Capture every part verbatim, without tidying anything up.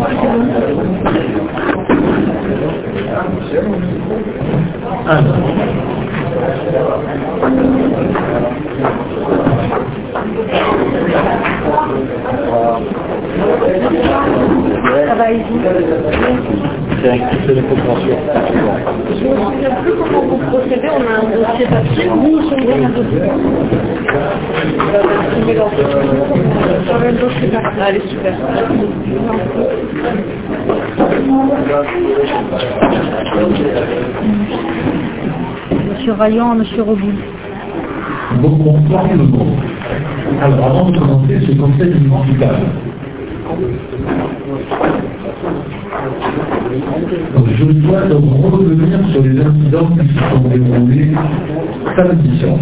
Ah non. Ça va, Izy? C'est la compréhension. Je ne me souviens plus comment vous procédez. On a un dossier papier. Oui, j'ai bien un dossier. On a un dossier papier. Allez, super. Monsieur Vaillant, Monsieur Roboul. Donc on forme le mot. Alors avant de commencer ce conseil municipal, je dois donc revenir sur les incidents qui se sont déroulés samedi soir.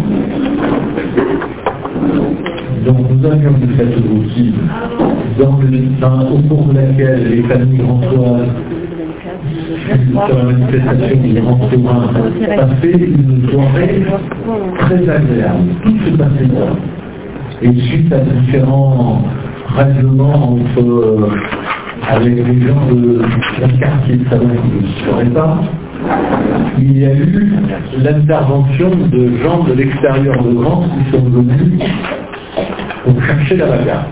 Donc nous avions une fête routine dans le, dans, au cours de laquelle les familles grantoises sur la manifestation des grands communs passaient une soirée très agréable. Tout se passait bien. Et suite à différents règlements entre, euh, avec les gens de la quartier de Salon qui ne serait pas, il y a eu l'intervention de gens de l'extérieur de Grande qui sont venus pour chercher la bagarre.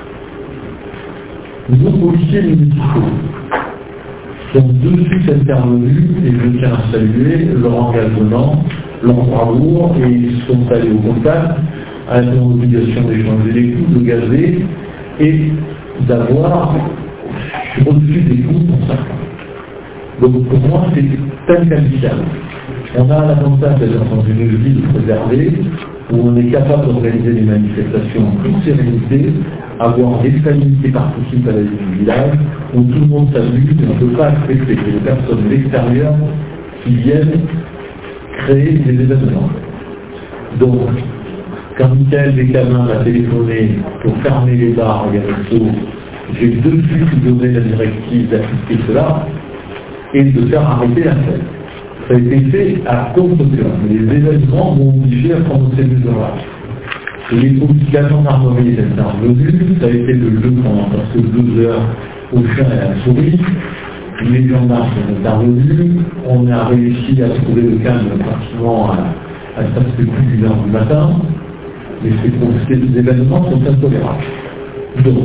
Nos policiers municipaux sont de suite intervenus et je tiens à saluer leur engagement, leur bravoure, et ils sont allés au contact avec l'obligation d'échanger des coups, de gazer et d'avoir reçu des coups pour ça. Donc pour moi c'est inqualifiable. On a l'avantage d'être dans une ville préservée où on est capable d'organiser des manifestations en toute sérénité, avoir des familles qui participent à la vie du village, où tout le monde s'amuse et on ne peut pas accepter que les personnes de l'extérieur qui viennent créer des événements. Donc, quand Michael Bécamin m'a téléphoné pour fermer les bars et les restos, j'ai de suite donné la directive d'assister cela et de faire arrêter la fête. Ça a été fait à contre-cœur. Les événements m'ont obligé à prendre ces mesures-là. Les policiers, la gendarmerie est intervenue, ça a été le jeu pendant presque deux heures au chien et à la souris. Les gendarmes sont intervenus, on a réussi à trouver le calme pratiquement à, à presque plus d'une heure du matin, mais ces, ces événements sont intolérables. Donc,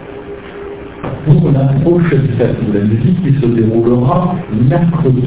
pour la prochaine fête de la musique qui se déroulera mercredi,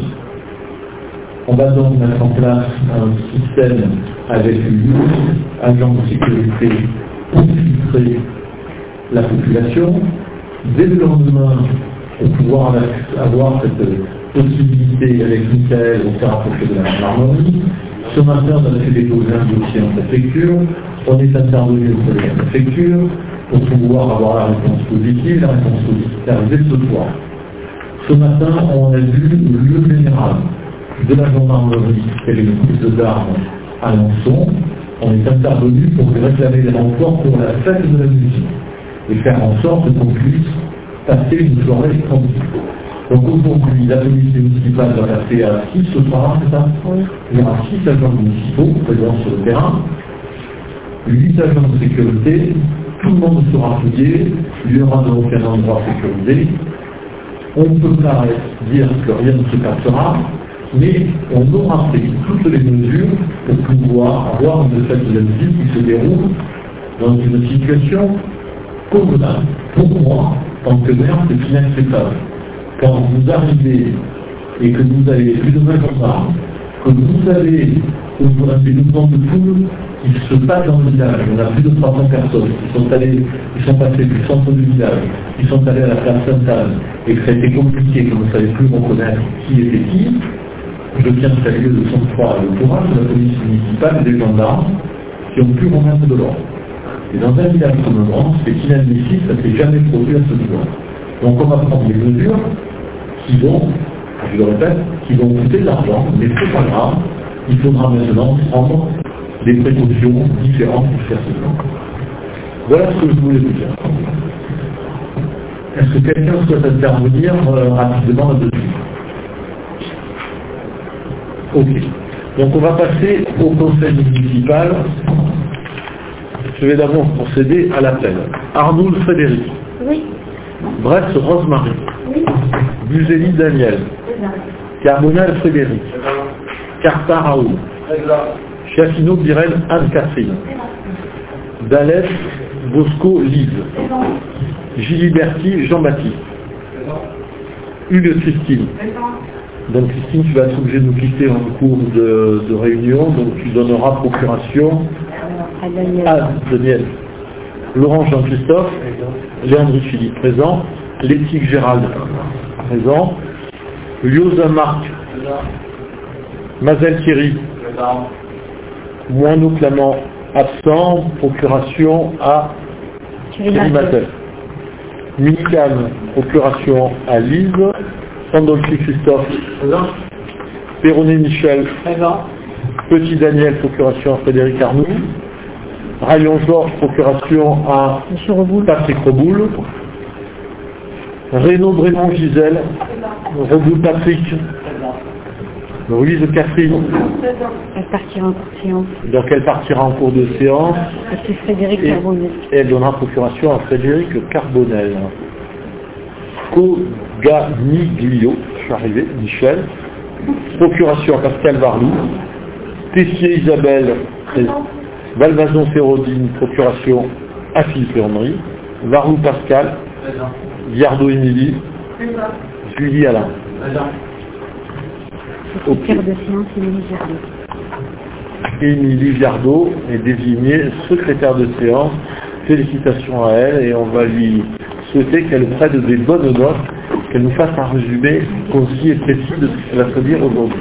on va donc mettre en place un système avec huit agents de sécurité pour filtrer la population. Dès le lendemain, pour pouvoir avoir cette possibilité avec Michael, on s'est rapproché de la gendarmerie. Ce matin, on a fait déposer un dossier en préfecture. On est intervenu auprès de la préfecture pour pouvoir avoir la réponse positive. La réponse positive est arrivée ce soir. Ce matin, on a vu le général de la gendarmerie qui avait une prise d'armes à Lançon. On est intervenu pour lui réclamer des renforts pour la fête de la musique et faire en sorte qu'on puisse passer une soirée tranquille. Donc aujourd'hui, la police municipale va passer à six ce soir, c'est ça? Oui. Il y aura six agents municipaux présents sur le terrain, huit agents de sécurité, tout le monde sera fouillé, il y aura dans aucun endroit sécurisé. On ne peut pas dire que rien ne se passera, mais on aura pris toutes les mesures pour pouvoir avoir une fête de la musique qui se déroule dans une situation convenable. Pour moi, en tant que maire, c'est inacceptable. Quand vous arrivez et que vous avez plus de vingt gendarmes, que vous avez un mouvement de foule qui se passe dans le village, on a plus de trois cents personnes qui sont allées, qui sont passées du centre du village, qui sont allées à la place Sainte-Anne, et que ça a été compliqué, que vous ne savez plus reconnaître qui était qui. Je tiens à saluer le sang-froid et le courage de la police municipale et des gendarmes qui ont pu remettre de l'ordre. Et dans un village comme le Grand, c'est inadmissible, ça ne s'est jamais produit à ce niveau. Donc on va prendre des mesures qui vont, je le répète, qui vont coûter de l'argent, mais c'est pas grave, il faudra maintenant prendre des précautions différentes pour faire ce plan. Voilà ce que je voulais vous dire. Est-ce que quelqu'un souhaite intervenir euh, rapidement là-dessus? Ok. Donc on va passer au conseil municipal. Je vais d'abord procéder à l'appel. Arnoul Frédéric. Oui. Brest Rosemary, Buzeli Daniel, Carbonel Frédéric, Carta Raoul, Chiafino Birel Anne-Catherine, Dalès Bosco Lise, Giliberti Jean-Baptiste, Hugues Christine. Donc Christine, tu vas être obligée de nous quitter en cours de, de réunion, donc tu donneras procuration À Daniel. à Daniel. Laurent Jean-Christophe, Léandre Philippe présent, Létique Gérald présent, Liosa Marc, Mazel Thierry, Moineau Clamant absent, procuration à Thierry Matel. Minicam, procuration à Lise, Sandolfi Christophe, Perronnet Michel, Petit Daniel, procuration à Frédéric Arnoux, Rayon Georges, procuration à Patrick Reboul, Renaud Brémond Gisèle, Reboul Patrick, Louise Catherine. Elle partira en cours de séance. Donc elle partira en cours de séance. Et c'est Frédéric Carbonel. Et elle donnera procuration à Frédéric Carbonel. Coganiglio, je suis arrivé, Michel. Procuration à Pascal Varlou. Tessier Isabelle, Valvazon Férodine, procuration à Philippe Henry. Varlou Pascal, Viardot Émilie, Julie Alain. Secrétaire de séance, Émilie Viardot. Émilie Viardot est désignée secrétaire de séance. Félicitations à elle et on va lui souhaiter qu'elle prenne des bonnes notes, qu'elle nous fasse un résumé concis et précis de ce qu'elle va se dire aujourd'hui.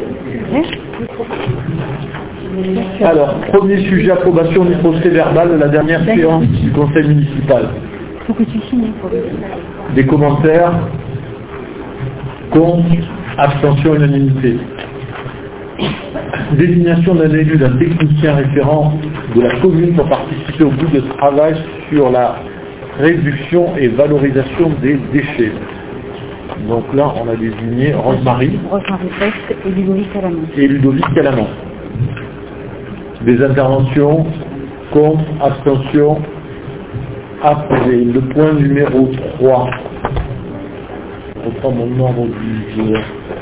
Alors, premier sujet, approbation du procès verbal de la dernière séance du conseil municipal. Il faut que tu signes pour le... Des commentaires, contre, abstention, unanimité. Désignation d'un élu, d'un technicien référent de la commune pour participer au groupe de travail sur la réduction et valorisation des déchets. Donc là, on a désigné Rosemary Rosemary Pest et Ludovic Calamant. et Ludovic Calamant. Des interventions, contre, abstention, approuvé. Le point numéro trois. Je reprends mon ordre du jour.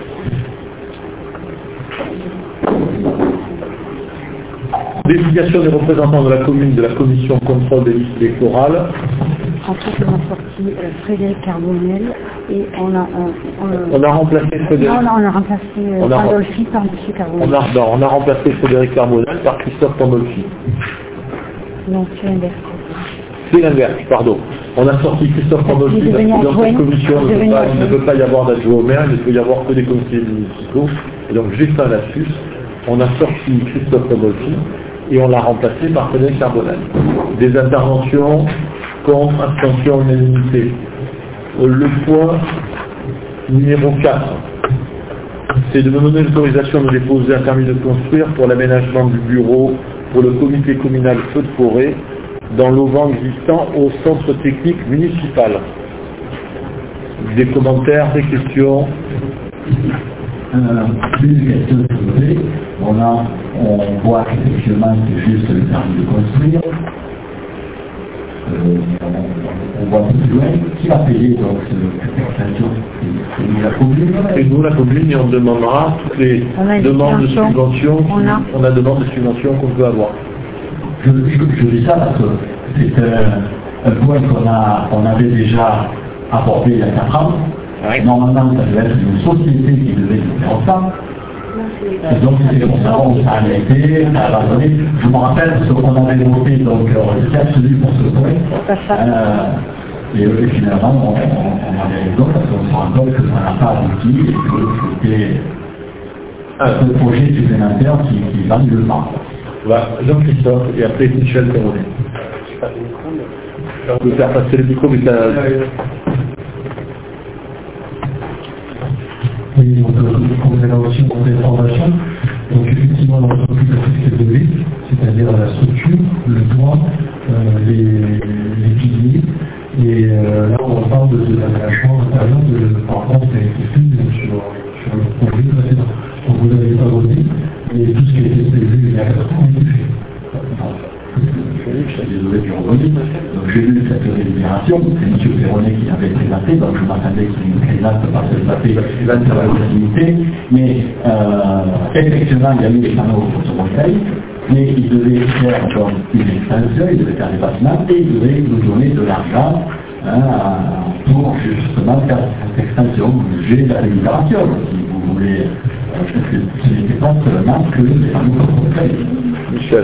Désignation des représentants de la commune de la commission contrôle des listes électorales. Ensuite, on a sorti euh, Frédéric Carbonel et on a, on, on, On a remplacé Frédéric. non, on a, on a remplacé euh, On a- Pandolfi par M. Carbonel. On a, non, on a remplacé Frédéric Carbonel par Christophe Pandolfi. Non, c'est l'inverse. C'est l'inverse, pardon. On a sorti Christophe Pandolfi Il est parce que devenu dans cette adjoint. commission, il Il est ne peut devenu pas- il ne adjoint. peut pas y avoir d'adjoint au maire, il ne peut y avoir que des conseillers municipaux. Et donc j'ai fait un lapsus. On a sorti Christophe Pandolfi et on l'a remplacé par Frédéric Carbonel. Des interventions, contre, abstention, unanimité. Euh, Le point numéro quatre. C'est de me donner l'autorisation de déposer un permis de construire pour l'aménagement du bureau pour le comité communal feu de forêt dans l'auvent existant au centre technique municipal. Des commentaires, des questions? Euh, plus de questions s'il vous plaît. On, a, on voit qu'effectivement c'est juste le permis de construire. Euh, on, on voit un peu plus loin. Qui va payer donc cette extension? C'est nous la commune. Et nous, la commune, et on demandera toutes les On a une demandes de subvention. subventions, On a. on a demande de subventions qu'on peut avoir. Je, je, je dis ça parce que c'est un, un point qu'on a, on avait déjà abordé il y a quatre ans. Ouais. Normalement, ça devait être une société qui devait faire ça. Et donc, c'est pour savoir où ça a été, ça a abandonné. Je me rappelle ce qu'on avait voté, donc, euh, c'est absolu pour ce point. Euh, et, et finalement, on, on, on avait raison parce qu'on se rend compte que ça n'a pas abouti et que c'était un projet supplémentaire qui, qui valide le temps. Voilà, Jean-Christophe, et après Michel Perronnet. On peut faire passer le micro, mais ça... Oui, donc on a aussi une information. Donc effectivement, l'entreprise a fait de l'île, c'est-à-dire la structure, le toit, euh, les, les piliers. Et euh, là, on parle de, de l'aménagement intérieur de, par rapport à ce qui a été fait sur, sur le projet précédent. Donc vous n'avez pas voté, mais tout ce qui a été prévu il y a quatre ans a été fait. devait y revenir. Donc j'ai lu cette délibération, c'est M. Perronnet qui l'avait présenté, donc je m'attendais qu'il y ait une présentation parce que ça fait la unanimité, mais euh, effectivement il y a eu les panneaux photovoltaïques, mais il devait faire donc, une extension, il devait faire des bâtiments et il devait nous donner de l'argent hein, pour justement faire cette extension. J'ai la délibération, si vous voulez, euh, ce n'était pas seulement que les panneaux photovoltaïques. Michel.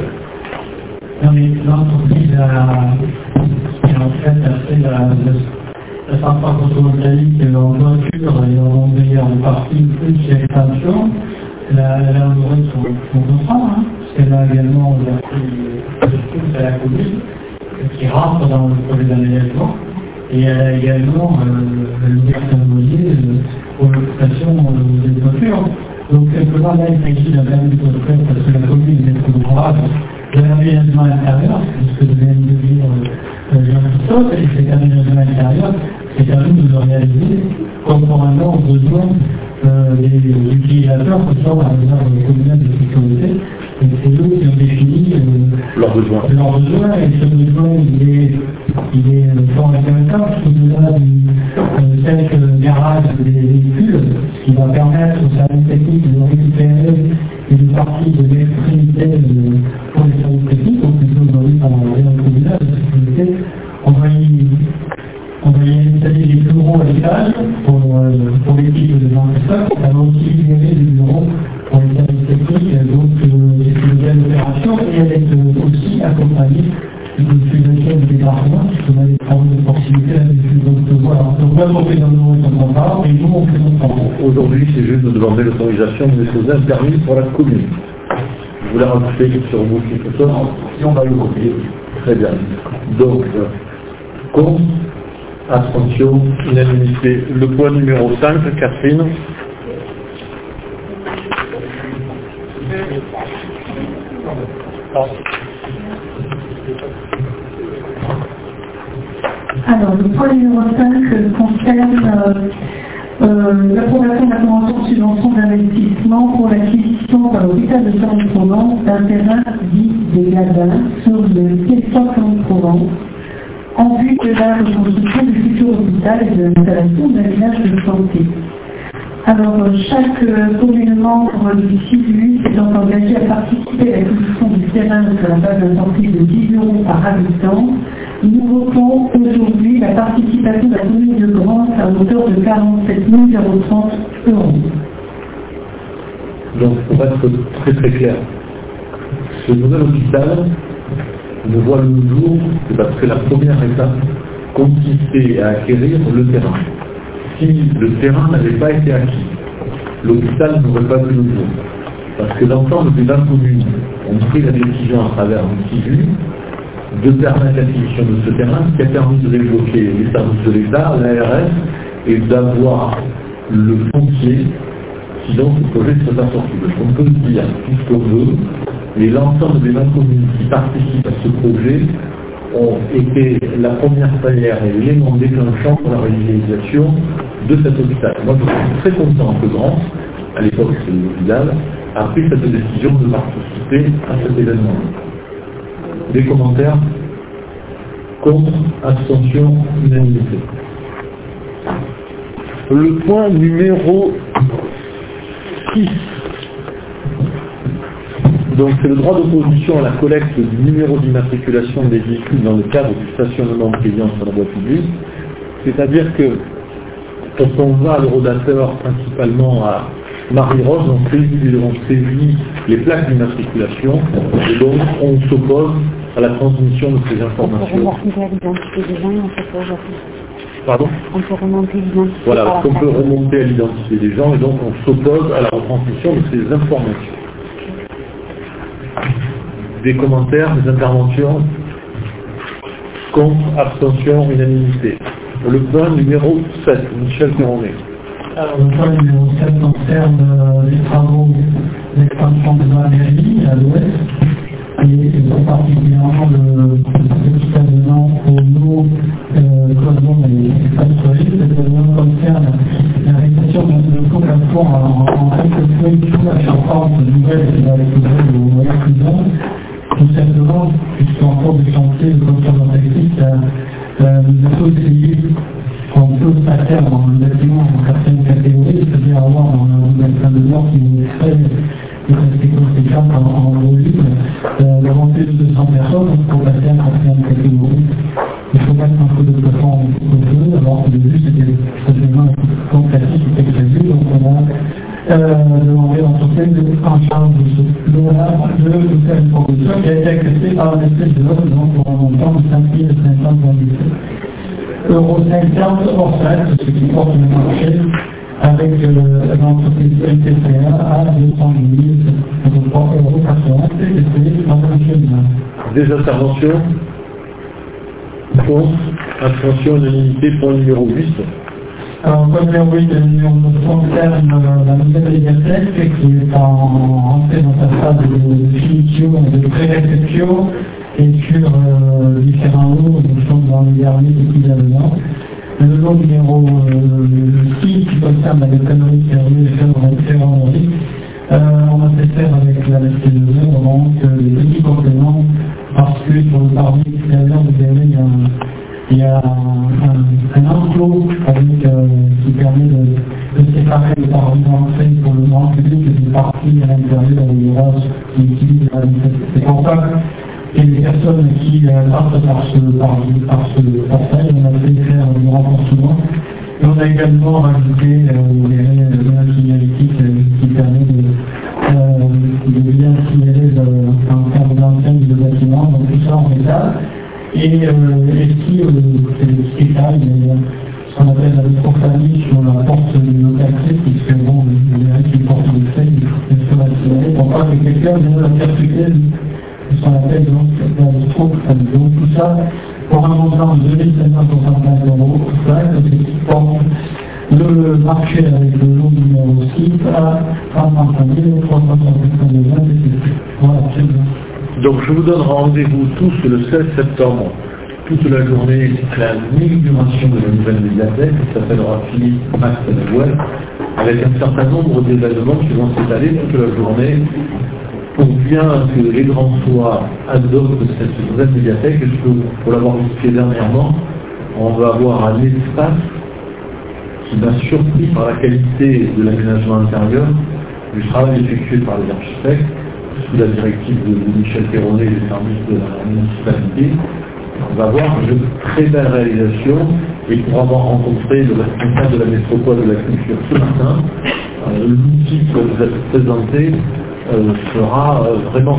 Non mais l'entreprise a, qui en fait a fait la, la centrale photovoltaïque en voiture et en vendait en partie une petite extension. Elle a, elle a honoré son, son contrat, hein, parce qu'elle a également pris à la commune, qui rentre dans le projet d'aménagement, et elle a également euh, ouvert un loyer euh, pour l'occupation euh, des voitures. Donc simplement là il s'agit d'un permis de construire parce que la commune est maître d'ouvrage de l'aménagement intérieur, ce que vient de dire euh, Jean-Christophe, et cet aménagement intérieur, c'est à nous de le réaliser conformément aux besoins euh, des utilisateurs qui sont à l'œuvre communale de sécurité. Et c'est eux qui ont défini euh, leurs besoins. Leurs besoins, et ce besoin il est, il est fort intéressant, parce qu'au-delà du euh, tel garage des véhicules, ce qui va permettre aux services techniques de récupérer une partie de l'extrémité euh, pour les services techniques, donc plutôt aujourd'hui par l'ordre communal de sécurité, on va y, on va y installer des bureaux à l'étage pour, euh, pour l'équipe de Jean-Christophe, ça va aussi libérer des bureaux pour les services techniques, donc euh, c'est une nouvelle opération, et elle est euh, aussi accompagnée d'une fusation de débarquement, puisqu'on a des travaux de proximité là-dessus. Donc voilà, donc moi on fait dans le son contrat, et nous on fait notre travail. Aujourd'hui, c'est juste de demander l'autorisation de déposer un permis pour la commune. Je voulais rajouter sur vous quelque chose. Si on va le voter. Très bien. Donc, euh, contre, abstention, unanimité. Le point numéro cinq, Catherine. Alors, le point numéro cinq concerne euh, euh, l'approbation de la convention de subvention d'investissement pour l'acquisition par l'hôpital de Clermont-Provence d'un terrain dit des Gadins sur le territoire Clermont-Provence en vue de la reconstruction du futur hôpital et de l'installation d'un village de santé. Alors, chaque euh, commune membre du C I V U s'étant engagé à participer à l'acquisition du terrain sur la base d'un prix de dix euros par habitant, nous votons aujourd'hui la participation de la commune de Grande à hauteur de quarante-sept mille trente euros. Donc, pour être très très clair, ce nouvel hôpital ne voit le jour que parce que la première étape consistait à acquérir le terrain. Si le terrain n'avait pas été acquis, l'hôpital n'aurait pas vu le jour. Parce que l'ensemble des vingt communes ont pris la décision à travers le C I V U de permettre l'acquisition de ce terrain, ce qui a permis de débloquer les services de l'État, l'A R S, et d'avoir le foncier si donc ce projet soit assorti. Donc on peut le dire tout ce qu'on veut, mais l'ensemble des vingt communes qui participent à ce projet ont été la première barrière et l'élément déclenchant pour la réalisation de cet hôpital. Moi je suis très content que Grande, à l'époque c'est l'hôpital, a pris cette décision de participer à cet événement. Des commentaires? Contre, abstention, unanimité. Le point numéro six. Donc c'est le droit d'opposition à la collecte du numéro d'immatriculation des véhicules dans le cadre du stationnement payant sur la voie publique. C'est-à-dire que quand on va à l'Eurodateur, principalement à Marie-Rose, on saisit, on saisit les plaques d'immatriculation et donc on s'oppose à la transmission de ces informations. On peut remonter à l'identité des gens et on s'oppose à tout. Pardon? On peut remonter l'identité. Voilà, on peut remonter à l'identité des gens et donc on s'oppose à la retransmission de ces informations. Des commentaires, des interventions? Contre, abstention, unanimité. Le point numéro sept, Michel Perronnet. Alors, le point numéro sept concerne euh, les travaux d'expansion de la mairie à l'ouest, et plus particulièrement le petit avenant au nouveau cloison et factories. Cet avenant concerne la réalisation de couple à fond en quelques feuilles sous la charpente nouvelle qui va être ouvrée au moyen prison. tout simplement, puisqu'en cours de chantier, le commission d'entreprise euh, nous a conseillé qu'on peut passer dans un bâtiment en certaines catégories, c'est-à-dire avoir un bassin de mort qui est très, très conséquent en, en volume, euh, d'avoir plus de deux cents personnes pour passer à certaines catégories. Il faut mettre un peu de plafond au feu, alors que le but c'était simplement un peu classique qui était prévu, donc on a euh, demandé à l'entreprise en charge de ce de, de faire une proposition qui a été acceptée par un espèce de l'homme, donc pour un montant de cinq mille cinq cent vingt-sept euros cinquante hors taxe, ce qui porte le marché avec euh, l'entreprise L T C A à deux cent mille euros quatre-vingts T T C dans un chemin. Des interventions contre, abstention, unanimité, point numéro huit. Alors, comme numéro huit, le numéro concerne la nouvelle médiathèque qui est en entrée dans sa phase de finition et de pré-réception et sur euh, différents lots, nous sommes dans les derniers petits avenants. Le lot numéro euh, six qui concerne la méthanerie sérieuse et ferronnerie, euh, on a fait faire avec la S T deux E donc les petits compléments parce que sur le parvis extérieur, vous verrez, il y a un, un, un enclos avec, euh, qui permet de, de séparer le parvis d'entrée pour le grand public et une partie à l'intérieur où il y aura qui utilise la c'est pour ça que les personnes qui euh, passent par ce, par, par ce portail, on a fait faire du renforcement. Et on a également rajouté euh, la signalétique euh, qui permet de, euh, de bien signaler en termes d'antenne de bâtiment, donc tout ça en métal. Et, euh, et si euh, c'est le petit détail, ce qu'on appelle la vitrophanie sur la porte du locatrice, puisque bon, il y a qui porte le fait, il faut la signaler pour pas que quelqu'un vienne la percuter, ce qu'on appelle donc la vitrophanie. Donc tout ça, pour un montant de deux mille sept cent soixante-quinze euros, ce qui porte le marché avec le lot numéro six à trente-cinq mille trois cent soixante-quinze euros. Voilà, c'est bien. Donc je vous donne rendez-vous tous le seize septembre, toute la journée, à la inauguration de la nouvelle médiathèque qui s'appellera Philippe Max Web, avec un certain nombre d'événements qui vont s'étaler toute la journée pour bien que les grands soirs adoptent cette nouvelle médiathèque. Et je peux, pour l'avoir visité dernièrement, on va avoir un espace qui m'a surpris par la qualité de l'aménagement intérieur, du travail effectué par les architectes, sous la directive de, de Michel Perronnet et des services de la municipalité. On va voir une très belle réalisation, et pour avoir rencontré le responsable de la métropole de la culture ce matin, euh, l'outil que vous avez présenté euh, sera euh, vraiment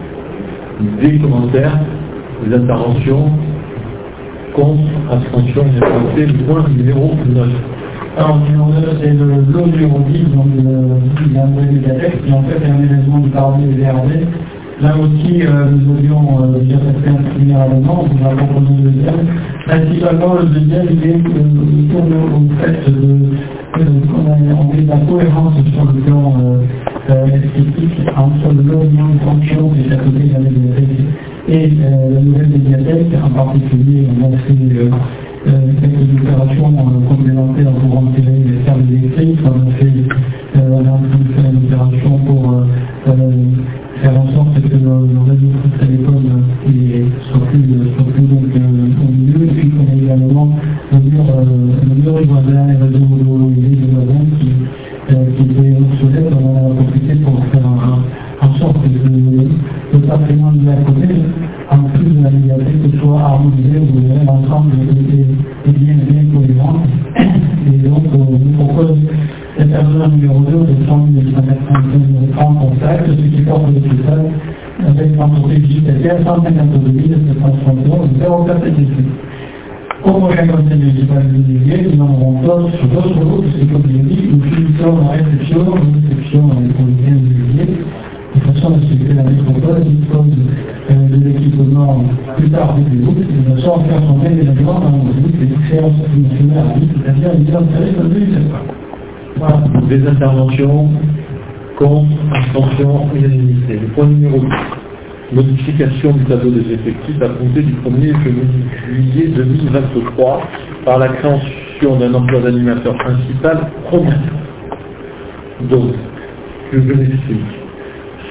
des commentaires, des interventions, contre, abstention, c'est le point numéro neuf. Alors, numéro neuf, c'est le lot numéro dix, donc de la nouvelle médiathèque, qui en fait est un événement du parvis et V R D. Là aussi, euh, nous avions euh, déjà fait un premier événement, on va proposer le deuxième. Principalement, le deuxième, il est euh, autour au fait de, euh, qu'on a on est de la cohérence sur le plan euh, euh, esthétique entre le lot de fonction qui est à côté de la médiathèque et euh, la nouvelle médiathèque. En particulier, on a fait euh, Euh, quelques opérations euh, complémentaires pour enterrer les services électriques. On a fait, euh, on a fait une opération pour euh, euh, faire en sorte que le, le réseau de télécom euh, soit plus, soit plus donc, euh, au milieu. Et puis on a également le mur, euh, le mur du voisin, les réseaux mobilisés du voisin qui, euh, qui étaient obsolètes. On en a profité pour faire en, en sorte que le, le patrimoine de la côté, en plus de la médiathèque, soit harmonisé, vous verrez l'ensemble est bien, bien cohérent. Et donc, on vous propose cette avenant numéro deux de cent mille cent quatre-vingt-quinze francs en taxe, ce qui porte le total avec l'entreprise digitale cent cinquante-deux mille sept cent soixante euros de zéro quatre T T C. Au prochain conseil municipal de Villiers, nous en aurons d'autres sur d'autres lots, puisque comme je l'ai dit, nous finissons la réception, une réception pour le bien de Villiers. De toute façon, c'est que la métropole dispose euh, de l'équipement plus tard du groupe, et de sorte à faire son déménagement dans le groupe et de faire ce national, c'est-à-dire les intérêts de l'État. Voilà. Des interventions contre, abstention, unanimité. Le point numéro deux. Modification du tableau des effectifs à compter du premier juillet deux mille vingt-trois par la création d'un emploi d'animateur principal première. Donc, que je l'explique.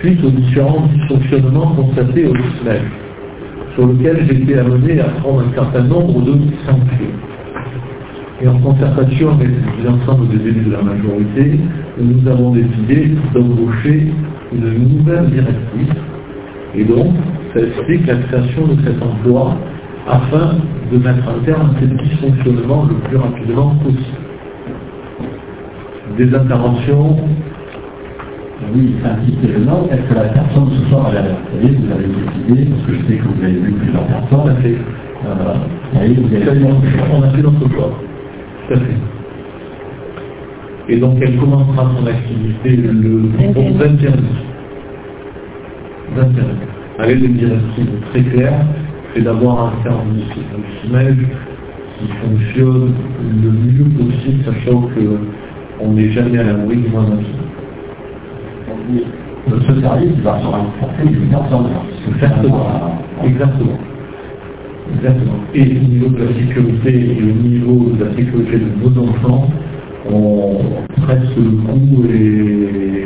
suite aux différents dysfonctionnements constatés au S M E L, sur lequel j'ai été amené à prendre un certain nombre de sanctions. Et en concertation avec l'ensemble des élus de la majorité, nous avons décidé d'embaucher une nouvelle directrice. Et donc, ça explique la création de cet emploi afin de mettre un terme à ces dysfonctionnements le plus rapidement possible. Des interventions. Oui, insister le nom, est-ce que la personne ce soir à la télé, vous avez décidé, parce que je sais que vous avez vu plusieurs personnes, Tout à fait. Euh, et vous avez... On a fait notre choix. Tout à fait. Et donc elle commencera son activité le vingt et un. vingt et un. Avec des directives très claires, c'est d'avoir un service de S M E L qui fonctionne le mieux possible, sachant qu'on n'est jamais à l'abri du moindre incident. Ce service va se renforcer d'une personne. Exactement. Exactement. Exactement. Et au niveau de la sécurité et au niveau de la sécurité de nos enfants, on presse le coup et,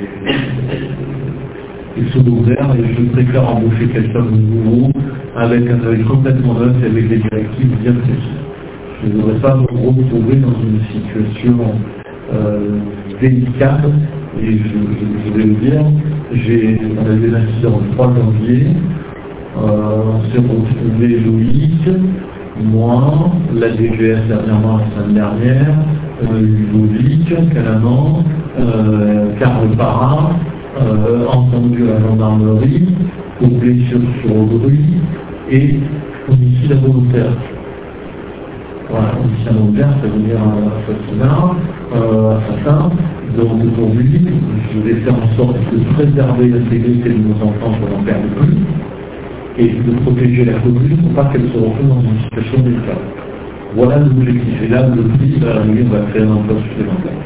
et secondaire, et je préfère embaucher quelqu'un de nouveau avec un travail complètement neuf et avec des directives bien précises. Je ne voudrais pas me retrouver dans une situation euh, délicate. Et je, je, je vais vous dire, j'ai, on a eu des incidents le trois janvier, euh, on s'est retrouvé Loïc, moi, la D G S dernièrement la semaine dernière, euh, Ludovic, Calaman, euh, Carl Parra, euh, entendu à la gendarmerie, pour blessure sur Aubry et homicide involontaire. Voilà, homicide involontaire, ça veut dire assassinat, euh, assassin. Donc aujourd'hui, je vais faire en sorte de préserver l'intégrité de nos enfants pour n'en perdre plus et de protéger la commune pour pas qu'elle se retrouve dans une situation délicate. Voilà l'objectif. Et là, le prix, à la nuit, on va créer un emploi supplémentaire.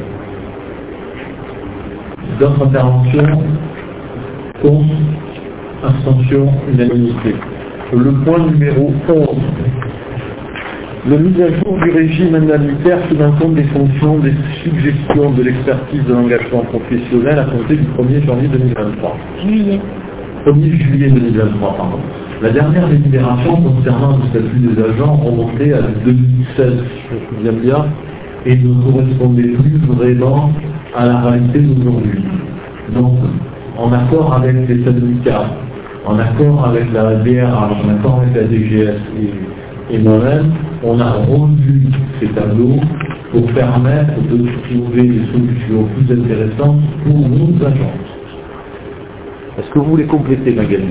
D'autres interventions, contre, abstention, unanimité. Le point numéro onze. Le mise à jour du régime indemnitaire tenant compte des fonctions, des suggestions de l'expertise de l'engagement professionnel à compter du premier janvier deux mille vingt-trois. Juillet. premier juillet deux mille vingt-trois, pardon. La dernière délibération concernant le statut des agents remontait à deux mille seize, je me souviens bien, et ne correspondait plus vraiment à la réalité d'aujourd'hui. Donc, en accord avec les syndicats, en accord avec la D R H, en accord avec la D G S et, et moi-même, on a revu ces tableaux pour permettre de trouver des solutions plus intéressantes pour nos agents. Est-ce que vous voulez compléter, Magali?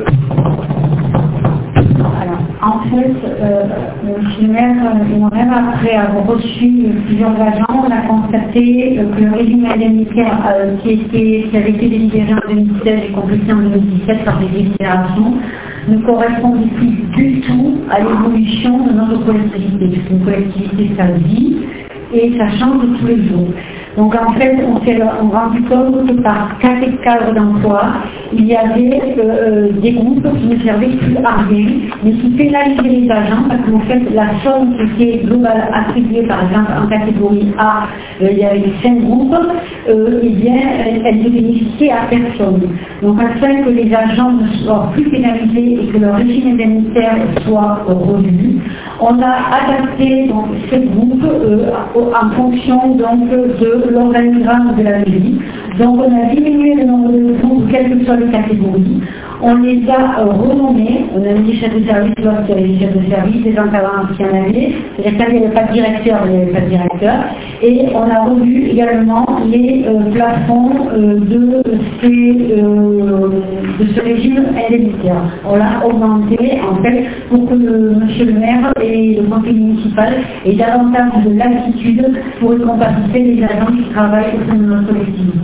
Alors, en fait, euh, M. le maire et moi-même, après avoir reçu plusieurs agents, on a constaté euh, que le régime indemnitaire euh, qui, était, qui avait été délibéré en deux mille seize et complété en deux mille dix-sept par des délibérations ne correspondait plus du tout à l'évolution de notre collectivité. C'est une collectivité, ça vit et ça change tous les jours. Donc en fait, on s'est rendu compte que par quatre cadres d'emploi, il y avait euh, des groupes qui ne servaient plus à rien, mais qui pénalisaient les agents parce qu'en fait, la somme qui était globale attribuée, par exemple, en catégorie A, euh, il y avait cinq groupes, euh, eh bien, elle, elle ne bénéficiait à personne. Donc afin que les agents ne soient plus pénalisés et que leur régime indemnitaire soit euh, revu, on a adapté donc, ces groupes euh, en fonction donc, de l'organigramme de la mairie. Donc on a diminué le nombre de groupes, quelles que soient les catégories. On les a euh, renommés. On a mis des chefs de service lorsqu'il y avait des chefs de service, des encadrants qui en avaient. C'est-à-dire qu'il n'y avait pas de directeur, il n'y avait pas de directeur. Et on a revu également les euh, plafonds euh, de, ces, euh, de ce régime indemnitaire. On l'a augmenté en fait pour que le, monsieur le maire et le conseil municipal aient davantage de latitude pour récompenser les agents qui travaillent au sein de notre collectivité.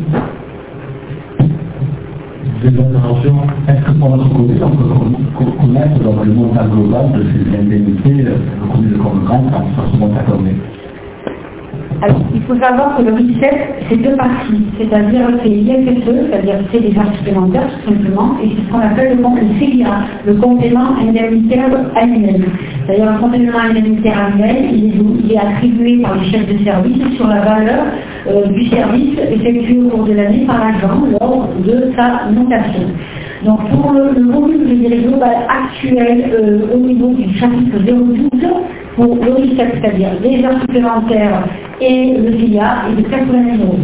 Des interventions. Est-ce que pour notre côté, on peut connaître le montant global de ces indemnités reconnues comme grandes quand ça se monte à combien? Alors, il faut savoir que le RICEP, c'est deux parties, c'est-à-dire c'est l'I F S E, c'est-à-dire c'est des heures supplémentaires tout simplement, et c'est ce qu'on appelle le, le C I A, le complément indemnitaire annuel. C'est-à-dire le complément indemnitaire annuel, il est, il est attribué par les chefs de service sur la valeur euh, du service effectué au cours de l'année par l'agent lors de sa notation. Donc pour le, le volume, je dirais, global actuel euh, au niveau du chapitre zéro douze, pour le RICEP, c'est-à-dire les heures supplémentaires et le C I A, est de quatre-vingt-dix euros.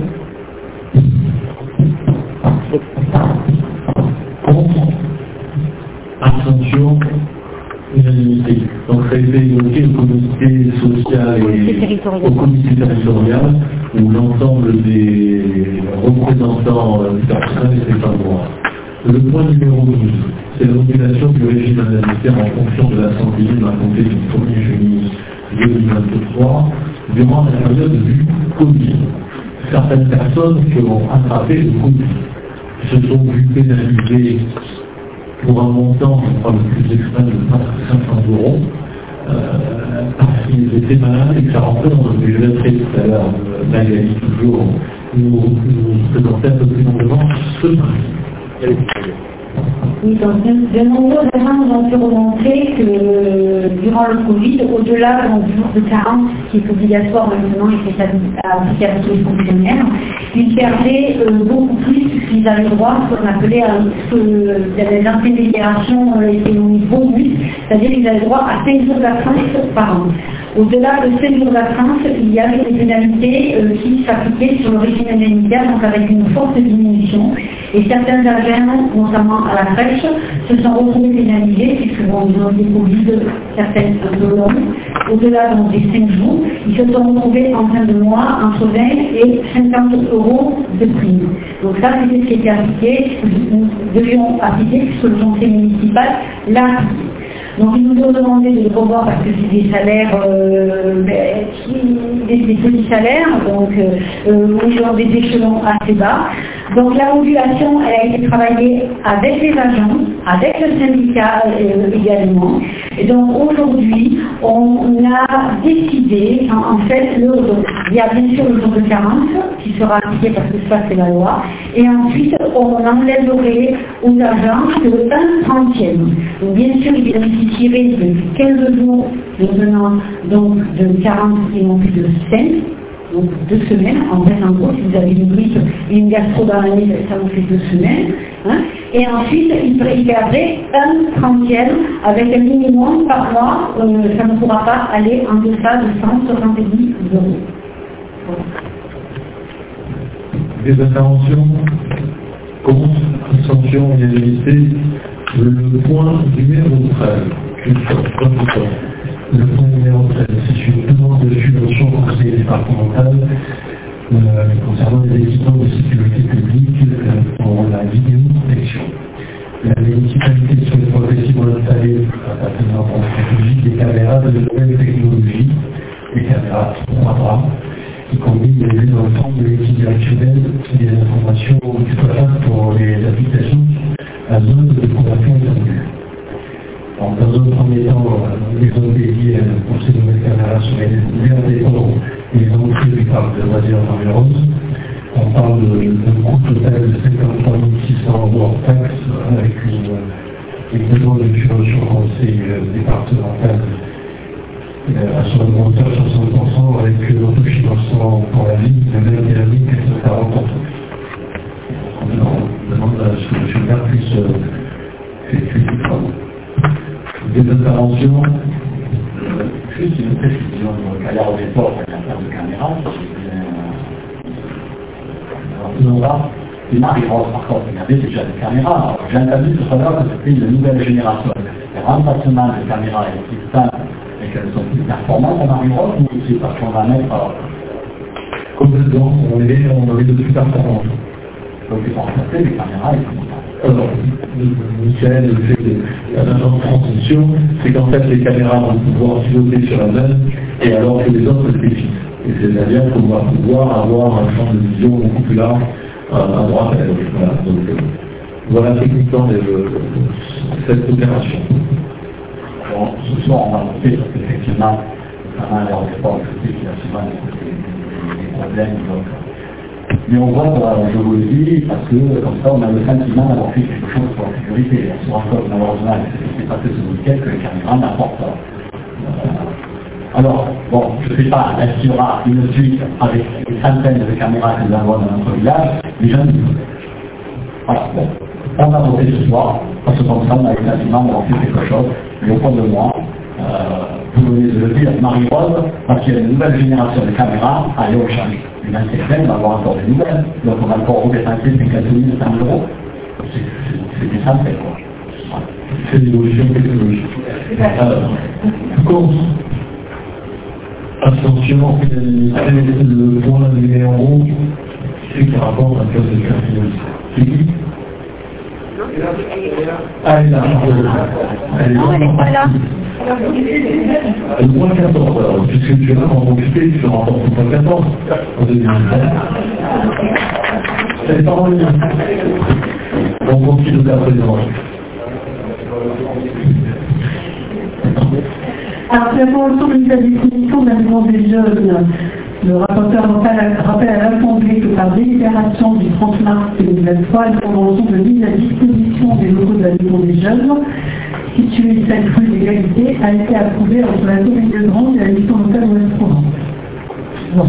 Contre, abstention, unanimité. Donc ça a été évoqué au comité social et au comité territorial, où l'ensemble des représentants du personnel étaient favorables. Le point numéro douze, c'est la modulation du régime indemnitaire en fonction de la santé humaine à compter du premier juillet deux mille vingt-trois, durant la période du Covid. Certaines personnes qui ont attrapé le Covid se sont vues pénalisées pour un montant, je crois, le plus extrême de cinq cents euros, euh, parce qu'ils étaient malades et que ça rentrait dans le budget tout à l'heure. Magali, toujours, nous, nous présentait un peu plus longuement ce principe. Oui, donc de, de nombreux agents nous ont pu remontrer que euh, durant le Covid, au-delà du jour de carence qui est obligatoire maintenant et qui est appliqué à tous les fonctionnaires, ils perdaient euh, beaucoup plus qu'ils avaient droit à ce qu'on appelait à ce que les anciennes fédérations euh, étaient nommées bonus, c'est-à-dire qu'ils avaient droit à cinq jours d'absence par an. Au-delà de cinq jours d'absence, il y avait des pénalités euh, qui s'appliquaient sur le régime indemnitaire, donc avec une forte diminution. Et certains agents, notamment à la crèche, se sont retrouvés pénalisés, puisque bon, ils ont des Covid, certaines un peu longues. Au-delà donc, des cinq jours, ils se sont retrouvés en fin de mois entre vingt et cinquante euros de prime. Donc ça, c'était ce qui était appliqué, nous devions appliquer, puisque le conseil municipal l'a appliqué. Donc ils nous ont demandé de le revoir parce que c'est des salaires, euh, des, des petits salaires, donc euh, ils ont des échelons assez bas. Donc la modulation, elle a été travaillée avec les agents, avec le syndicat euh, également. Et donc aujourd'hui, on a décidé, en, en fait, le, donc, il y a bien sûr le jour de carence qui sera appliqué parce que ça c'est la loi. Et ensuite, on enlèverait aux agents le un trentième. Donc bien sûr, il bénéficierait de quinze jours devenant donc de quarante et non plus de cinq. Donc deux semaines, en fait en gros, si vous avez une grippe et une gastro dans l'année, ça vous fait deux semaines. Hein. Et ensuite, il perdrait un trentième avec un minimum par mois, euh, ça ne pourra pas aller en deçà de cent soixante-dix euros. Voilà. Des interventions contre, abstention, unanimité. Le point numéro treize. Le point numéro treize, c'est une demande de subvention au conseil départemental euh, concernant les équipements de sécurité publique euh, pour la vidéoprotection. La municipalité souhaite progressivement installer, appartenant à la stratégie, des caméras de nouvelle technologie, des caméras trois bras, qui combinent les vues d'ensemble multidirectionnelles et des informations exploitables pour les applications à zone de couverture étendue. Donc, dans un premier temps, les zones dédiées pour ces nouvelles caméras sont les dépôts et les entrées du parc de loisirs d'Environs. On parle d'un coût total de cinquante-trois mille six cents euros hors taxe, avec une, une demande de subvention au conseil départemental à son monteur soixante pour cent, avec l'autofinancement pour la ligne de vingt et un mille quatre cent quarante euros. On demande à ce que M. le maire puisse effectuer ces travaux. Des interventions. Juste une précision, à l'aéroport, il y a un de caméra, non, là, il m'arrivera par contre, il y avait déjà des caméras. Alors, j'ai entendu tout à l'heure que c'était une nouvelle génération. Le remplacement des caméras existantes et qu'elles sont plus performantes, on arrivera ou c'est parce qu'on va mettre. Complètement, on est, on est de plus performants. Donc il faut remplacer les caméras existantes. Alors, Michael, le fait de la transmission, c'est qu'en fait les caméras vont pouvoir piloter sur la zone et alors que les autres se fixent. Et c'est-à-dire qu'on va pouvoir avoir un champ de vision beaucoup plus large à droite et à gauche. Voilà, donc, euh, voilà techniquement euh, cette opération. Bon, ce soir on va monter parce qu'effectivement, notamment à l'aéroport, je sais qu'il y a souvent des problème. Donc. Mais on voit, euh, je vous le dis, parce que comme ça, on a le sentiment d'avoir fait quelque chose pour la sécurité. Sur un code, malheureusement, c'est pas que ce week-end que les caméras n'apportent. Euh, alors, bon, je ne sais pas, est-ce qu'il y aura une suite avec des centaines de caméras que nous avons dans notre village, mais je ne sais pas. Voilà, bon. On va voter ce soir, parce que comme ça, on a le sentiment d'avoir fait quelque chose, mais au fond de moi, euh, vous venez de le dire, Marie-Rose, parce qu'il y a une nouvelle génération de caméras, allez, on change. Une incertaine, on va avoir encore des nouvelles, donc on va encore redépenser cinquante mille cent euros. C'est des centaines, quoi. Voilà. C'est l'évolution technologique. Euh, contre, abstention, unanimité, le point numéro, c'est qui rapporte à un code de carte. C'est qui? Ah, elle est là. Elle est là. Non, elle n'est pas là. Le point quatorze, alors, puisque tu es là, on va occuper, tu remportes le point quatorze en deux mille dix-sept. C'est pas en ligne. On continue de la présidence. Alors, c'est la convention de la définition d'un mouvement des jeunes. Le rapporteur rappelle à l'Assemblée que par délibération du trente mars deux mille vingt-trois, une convention de mise à disposition des locaux de la maison des jeunes, située cette rue d'égalité, a été approuvée entre la commune de Grande et la mission locale Ouest-Provence. Bon.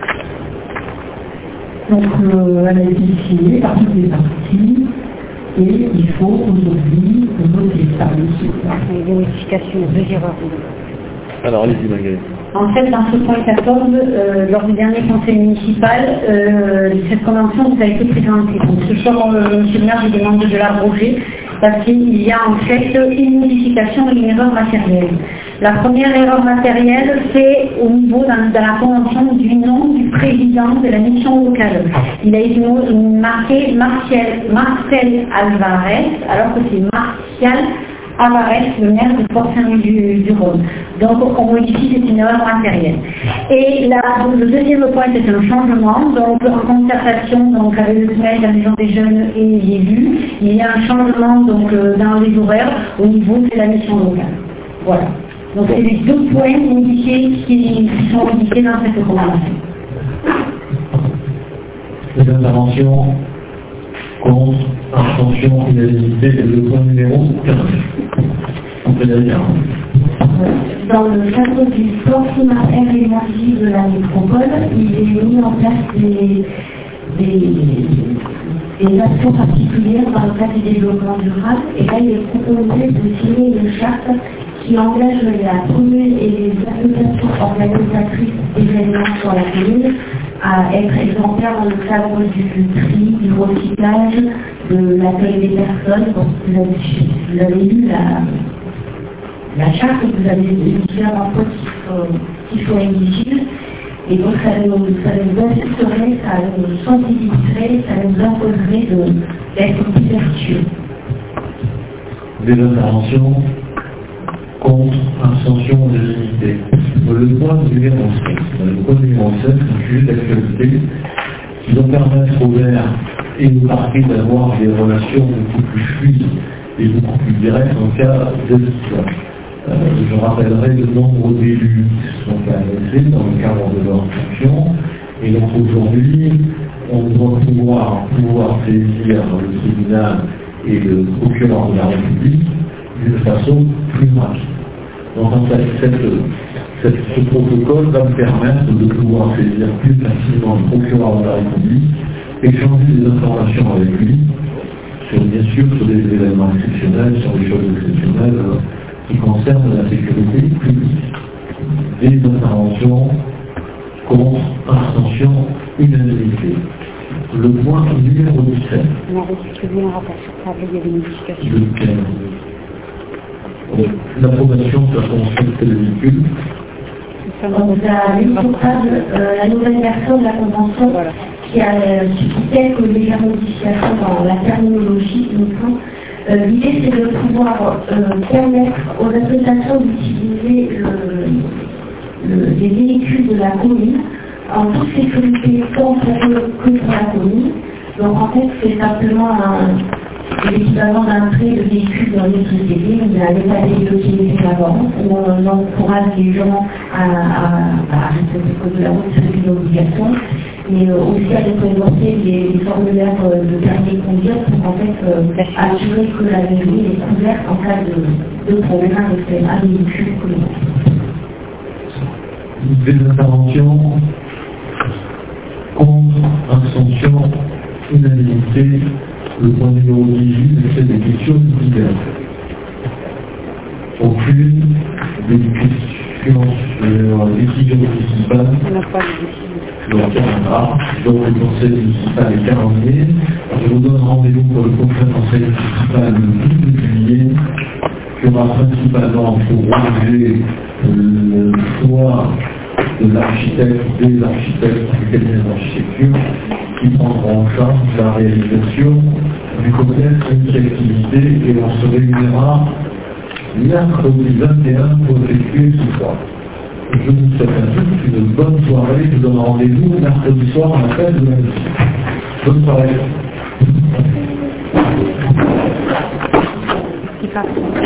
Donc, euh, elle a été signée par toutes les parties et il faut aujourd'hui voter par le support. Des modifications, deux erreurs. Alors, allez-y, Marguerite. En fait, dans ce point quatorze, euh, lors du dernier conseil municipal, euh, cette convention vous a été présentée. Donc ce soir, euh, monsieur le maire, je demande de l'abroger parce qu'il y a en fait une modification et une erreur matérielle. La première erreur matérielle, c'est au niveau dans, dans la convention du nom du président de la mission locale. Il a été marqué Martial, Marcel Alvarez, alors que c'est Martial Alvarez, le maire de Port-Saint-Louis du, du Rhône. Donc on modifie, c'est une erreur matérielle. Et là, le deuxième point, c'est un changement. Donc en concertation donc, avec le maire, la maison des jeunes et les élus, il y a un changement donc, euh, dans les horaires au niveau de la mission locale. Voilà. Donc c'est les deux points modifiés qui, qui sont modifiés dans cette convention. Les interventions contre, abstention, unanimité, et le point numéro quinze. On peut aller bien. Dans le cadre du sport climat air et énergie de la métropole, il est mis en place des, des, des actions particulières dans le cadre du développement durable. Et là, il est proposé de signer une charte qui engage la commune et les associations organisatrices d'événements sur la commune à être exemplaires dans le cadre du tri, du recyclage, de l'accueil des personnes. Donc, vous avez, vous avez lu la, la charte, vous avez les différents points qui sont, qui sont éligibles. Et donc, ça nous, ça nous inciterait, ça nous sensibiliserait, ça nous imposerait d'être plus vertueux. Des interventions contre, abstention, unanimité. Le point numéro sept, le point numéro sept, c'est un sujet d'actualité qui doit permettre aux maires et aux parquets d'avoir des relations beaucoup plus fluides et beaucoup plus directes en cas d'incident. Euh, je rappellerai le nombre d'élus qui sont agressés dans le cadre de leur fonction. Et donc aujourd'hui, on doit pouvoir, pouvoir saisir le tribunal et le procureur de la République d'une façon plus rapide. Donc en fait, cette, cette, ce protocole va me permettre de pouvoir saisir plus facilement le procureur de la République, échanger des informations avec lui, sur, bien sûr sur des événements exceptionnels, sur des choses exceptionnelles euh, qui concernent la sécurité publique. Des interventions contre, abstention, unanimité. Le point numéro dix-sept. On a restitué un rapport sur ça, il y a des modifications. Lequel? L'approbation de la convention de véhicule. Donc la mise sur table, euh, la nouvelle version de la convention voilà. qui a euh, quelques légères modifications dans la terminologie uniquement. Euh, L'idée c'est de pouvoir euh, permettre aux associations d'utiliser le, le, les véhicules de la commune en toute sécurité tant pour eux que pour la commune. Donc en fait c'est simplement un l'équivalent d'un prêt de véhicule dans une société, vous n'avez pas des dossiers avant, on encourage les gens à, à, à respecter le code de la route, c'est une obligation. et euh, aussi à présenter les, les formulaires euh, de permis de conduire pour en fait euh, assurer que la mairie est couverte en cas de, de problème avec un véhicule commun. Des interventions contre, abstention, unanimité. Le point numéro dix-huit, c'est des questions diverses. Aucune des questions sur les décisions municipales. Donc, il y en a. Donc, le conseil municipal est terminé. Je vous donne rendez-vous pour le prochain conseil municipal le douze juillet, qui aura principalement pour objet le choix de l'architecte, des architectes du cabinet d'architecture qui prendront en charge la réalisation du complexe multi-activité et on se réunira mercredi vingt et un pour effectuer ce soir. Je vous souhaite à tous une bonne soirée. Je vous donne rendez-vous mercredi soir à la fête de la musique. Bonne soirée.